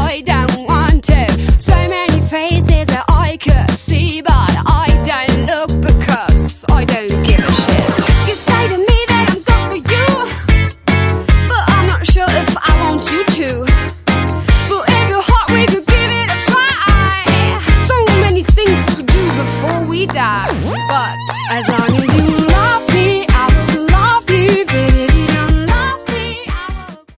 I don't want to. So many faces that I could see, but I don't look because I don't give a shit. You say to me that I'm good for you, but I'm not sure if I want you to. But if you're hot, we could give it a try. So many things to do before we die, but as long as you